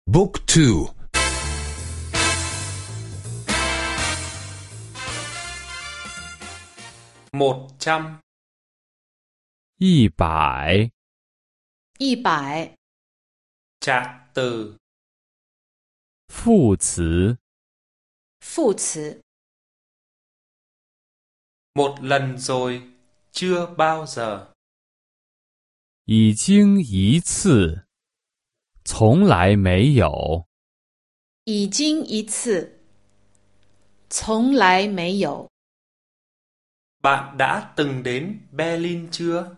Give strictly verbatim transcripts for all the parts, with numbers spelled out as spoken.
Book two. một trăm. 一百一百 Trạng từ. 副词副词 Một lần rồi, chưa bao giờ. 已经一次，从来没有。 已经一次，从来没有。 Bạn đã từng đến Berlin chưa?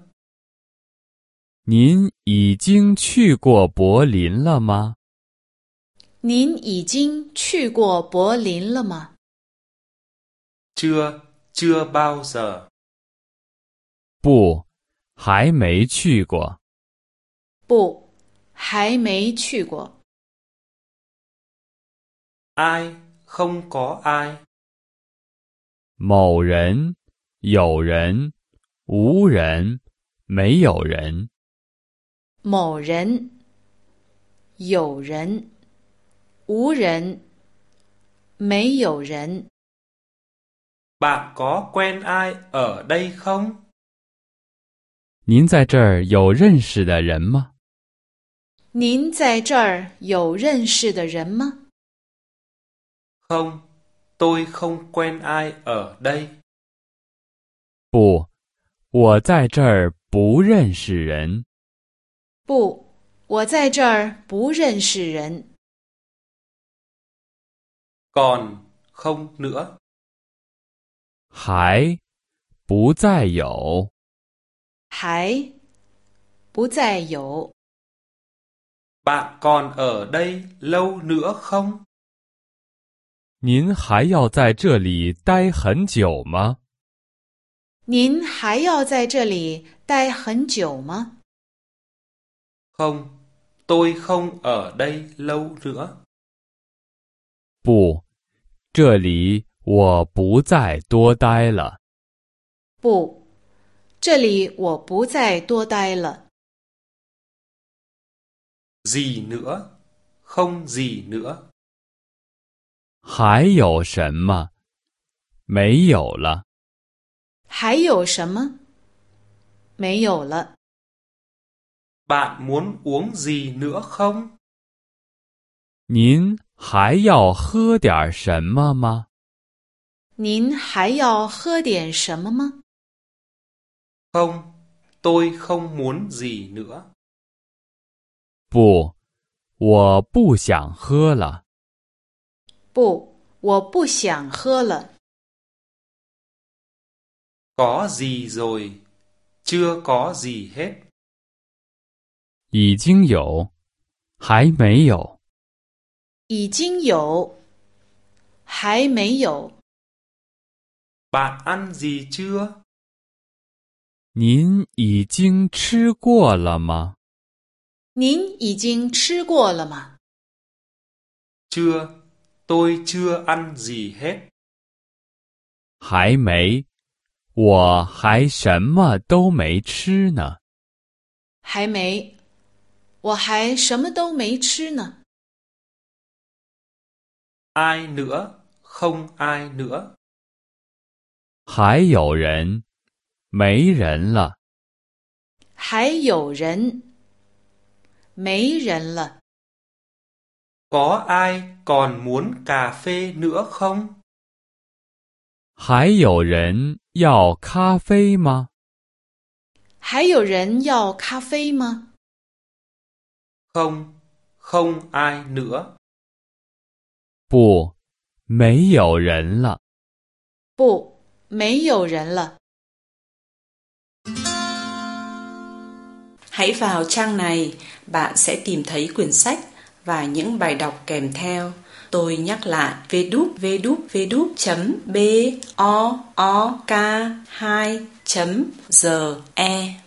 您已经去过柏林了吗？ 您已经去过柏林了吗？ Chưa, chưa bao giờ. 不，还没去过。 不，还没去过。 Ai, không có ai. 某人、有人、无人、没有人。 某人、有人、无人、没有人。 Bạn có quen ai ở đây không? 您在这儿有认识的人吗？ 您在这儿有认识的人吗？ Không, tôi không quen ai ở đây. 不，我在这儿不认识人。 不，我在这儿不认识人。 Còn, không nữa. 还不再有。 还不再有。 Bạn còn ở đây lâu nữa không? 您还要在这里待很久吗？ 您还要在这里待很久吗？ Không, tôi không ở đây lâu nữa. 不，这里我不再多待了。 不，这里我不再多待了。 Gì nữa? Không gì nữa. 还有什么？没有了。 还有什么？没有了。 Bạn muốn uống gì nữa không? 您还要喝点什么吗？ 您还要喝点什么吗？ Không, tôi không muốn gì nữa. 不，我不想喝了。 不，我不想喝了。 Có gì rồi? Chưa có gì hết. 已经有，还没有。 已经有，还没有。 Bạn ăn gì chưa? 您已经吃过了吗？ 您已经吃过了吗？ Chưa, tôi chưa ăn gì hết. 还没，我还什么都没吃呢。 还没，我还什么都没吃呢。 Ai nữa? Không ai nữa. 还有人，没人了。 还有人，没人了。 Có ai còn muốn cà phê nữa không? 还有人要咖啡吗？ 还有人要咖啡吗？ Không, không ai nữa. 不，没有人了。 不，没有人了。 Hãy vào trang này, bạn sẽ tìm thấy quyển sách và những bài đọc kèm theo. Tôi nhắc lại w w w chấm book hai chấm g e